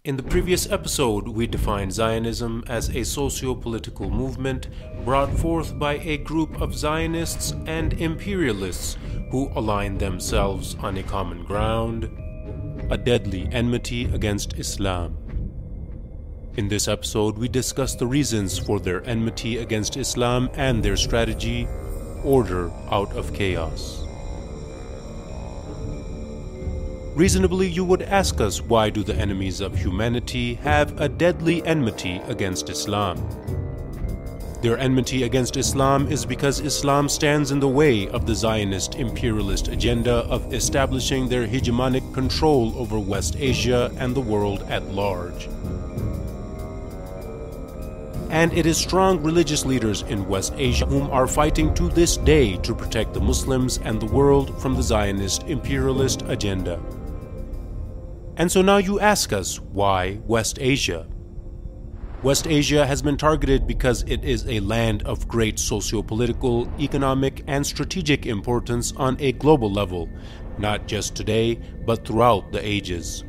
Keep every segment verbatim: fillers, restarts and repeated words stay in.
In the previous episode, we defined Zionism as a socio-political movement brought forth by a group of Zionists and imperialists who aligned themselves on a common ground, a deadly enmity against Islam. In this episode, we discuss the reasons for their enmity against Islam and their strategy, order out of chaos. Reasonably, you would ask us, why do the enemies of humanity have a deadly enmity against Islam? Their enmity against Islam is because Islam stands in the way of the Zionist imperialist agenda of establishing their hegemonic control over West Asia and the world at large. And it is strong religious leaders in West Asia whom are fighting to this day to protect the Muslims and the world from the Zionist imperialist agenda. And so now you ask us, why West Asia? West Asia has been targeted because it is a land of great socio-political, economic, and strategic importance on a global level, not just today, but throughout the ages.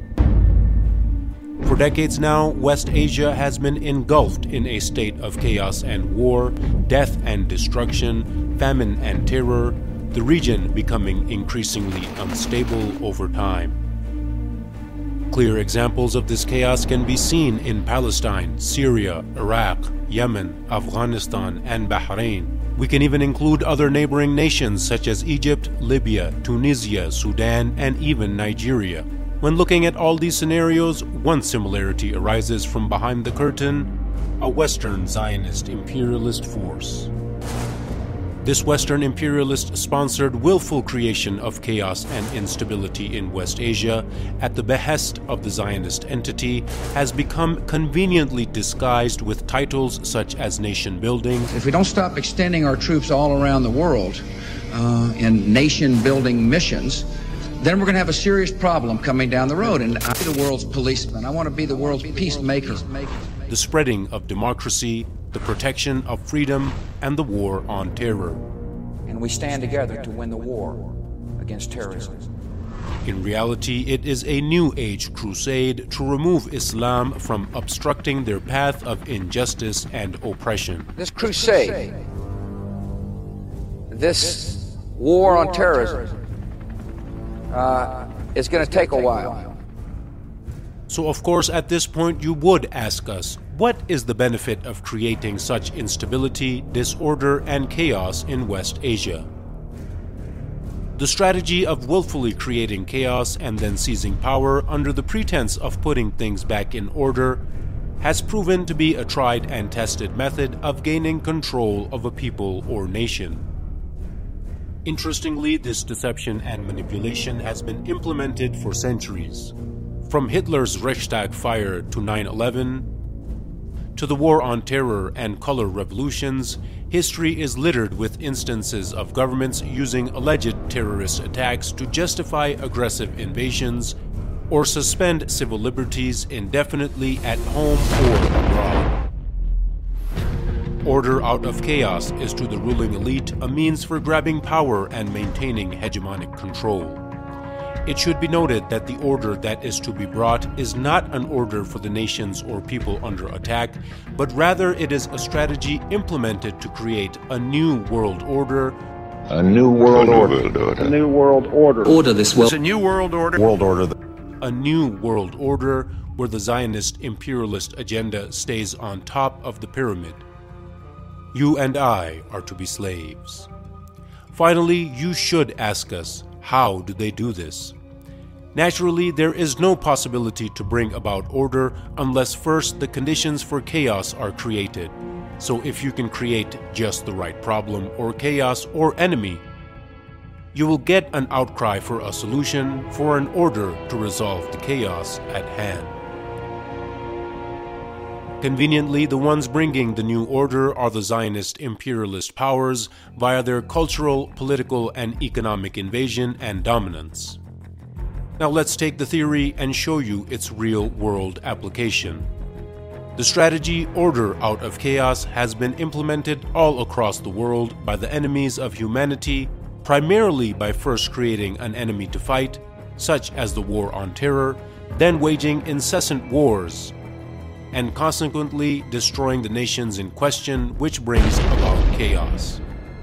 For decades now, West Asia has been engulfed in a state of chaos and war, death and destruction, famine and terror, the region becoming increasingly unstable over time. Clear examples of this chaos can be seen in Palestine, Syria, Iraq, Yemen, Afghanistan, and Bahrain. We can even include other neighboring nations such as Egypt, Libya, Tunisia, Sudan, and even Nigeria. When looking at all these scenarios, one similarity arises from behind the curtain: a Western Zionist imperialist force. This Western imperialist-sponsored willful creation of chaos and instability in West Asia at the behest of the Zionist entity has become conveniently disguised with titles such as nation building. If we don't stop extending our troops all around the world uh, in nation-building missions, then we're going to have a serious problem coming down the road. And I'm the world's policeman. I want to be the world's peacemaker. The spreading of democracy, the protection of freedom, and the war on terror. And we stand together to win the war against terrorism. In reality, it is a New Age crusade to remove Islam from obstructing their path of injustice and oppression. This crusade, this war on terrorism, uh, is going to take a while. So of course, at this point, you would ask us, what is the benefit of creating such instability, disorder, and chaos in West Asia? The strategy of willfully creating chaos and then seizing power under the pretense of putting things back in order has proven to be a tried and tested method of gaining control of a people or nation. Interestingly, this deception and manipulation has been implemented for centuries. From Hitler's Reichstag fire to nine eleven, to the war on terror and color revolutions, history is littered with instances of governments using alleged terrorist attacks to justify aggressive invasions or suspend civil liberties indefinitely at home or abroad. Order out of chaos is to the ruling elite a means for grabbing power and maintaining hegemonic control. It should be noted that the order that is to be brought is not an order for the nations or people under attack, but rather it is a strategy implemented to create a new world order. A new world order. A new world order. Order this world. It's a new world order. World order. A new world order where the Zionist imperialist agenda stays on top of the pyramid. You and I are to be slaves. Finally, you should ask us, how do they do this? Naturally, there is no possibility to bring about order unless first the conditions for chaos are created. So if you can create just the right problem or chaos or enemy, you will get an outcry for a solution, for an order to resolve the chaos at hand. Conveniently, the ones bringing the new order are the Zionist imperialist powers via their cultural, political, and economic invasion and dominance. Now let's take the theory and show you its real-world application. The strategy order out of chaos has been implemented all across the world by the enemies of humanity, primarily by first creating an enemy to fight, such as the war on terror, then waging incessant wars, and consequently destroying the nations in question, which brings about chaos.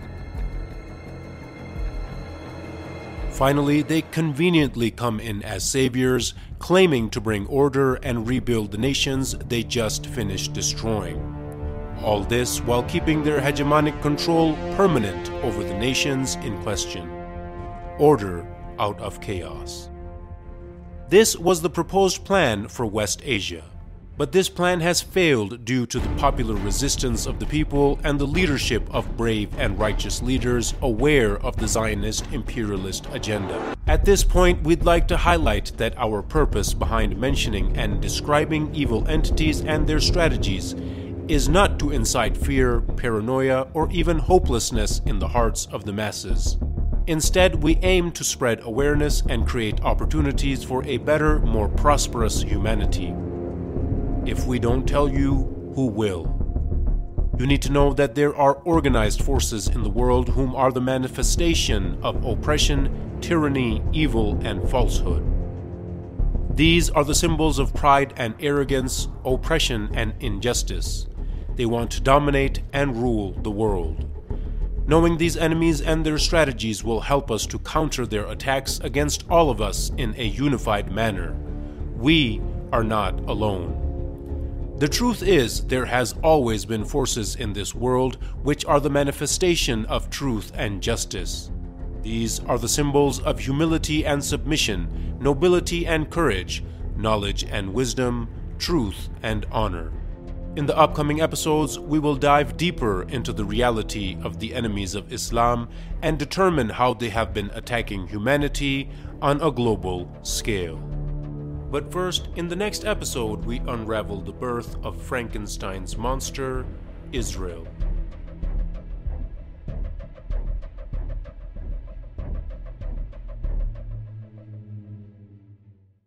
Finally, they conveniently come in as saviors, claiming to bring order and rebuild the nations they just finished destroying. All this while keeping their hegemonic control permanent over the nations in question. Order out of chaos. This was the proposed plan for West Asia. But this plan has failed due to the popular resistance of the people and the leadership of brave and righteous leaders aware of the Zionist imperialist agenda. At this point, we'd like to highlight that our purpose behind mentioning and describing evil entities and their strategies is not to incite fear, paranoia, or even hopelessness in the hearts of the masses. Instead, we aim to spread awareness and create opportunities for a better, more prosperous humanity. If we don't tell you, who will? You need to know that there are organized forces in the world whom are the manifestation of oppression, tyranny, evil, and falsehood. These are the symbols of pride and arrogance, oppression and injustice. They want to dominate and rule the world. Knowing these enemies and their strategies will help us to counter their attacks against all of us in a unified manner. We are not alone. The truth is, there has always been forces in this world which are the manifestation of truth and justice. These are the symbols of humility and submission, nobility and courage, knowledge and wisdom, truth and honor. In the upcoming episodes, we will dive deeper into the reality of the enemies of Islam and determine how they have been attacking humanity on a global scale. But first, in the next episode, we unravel the birth of Frankenstein's monster, Israel.